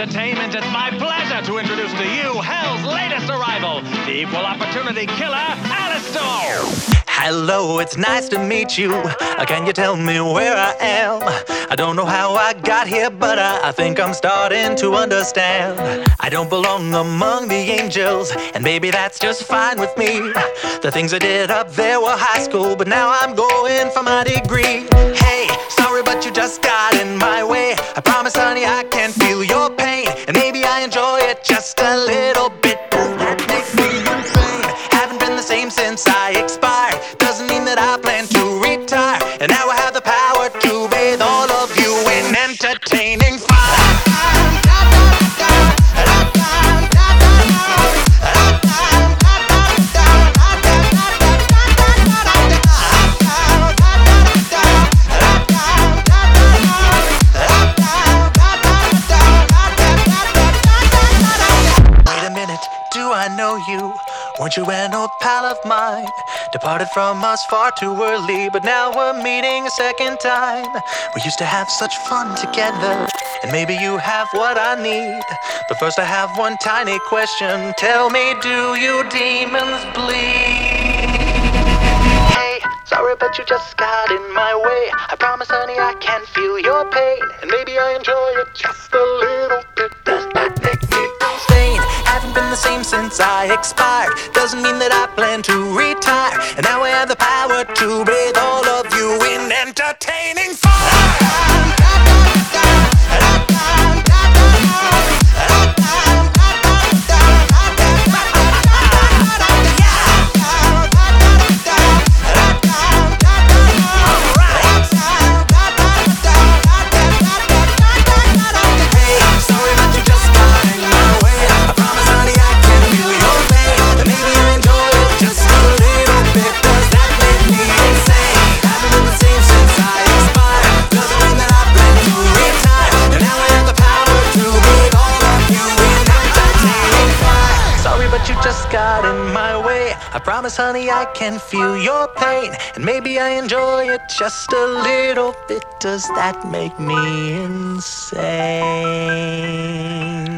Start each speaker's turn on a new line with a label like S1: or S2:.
S1: Entertainment, it's my pleasure to introduce to you Hell's latest arrival, the equal opportunity killer, Alastor.
S2: Hello, it's nice to meet you. Can you tell me where I am? I don't know how I got here, but I think I'm starting to understand. I don't belong among the angels, and maybe that's just fine with me. The things I did up there were high school, but now I'm going for my degree. Hey, sorry, but you just got in my way. I promise, honey, I can feel your pain, and maybe I enjoy it just a little bit. That makes me insane. Haven't been the same since I expired. Doesn't mean that I plan to retire. And now I have the power to bathe all of you in entertaining fire. Wait a minute, do I know you? Weren't you an old pal of mine? Departed from us far too early, but now we're meeting a second time. We used to have such fun together, and maybe you have what I need. But first I have one tiny question. Tell me, do you demons bleed? Hey, sorry, but you just got in my way. I promise, honey, I can feel your pain, and maybe I enjoy it just a little bit. Does that make me insane? Haven't been the same since I expired. Doesn't mean that I plan to retire. And now I have the power to bathe all of you in entertaining fire. You just got in my way. I promise, honey, I can feel your pain, and maybe I enjoy it just a little bit. Does that make me insane?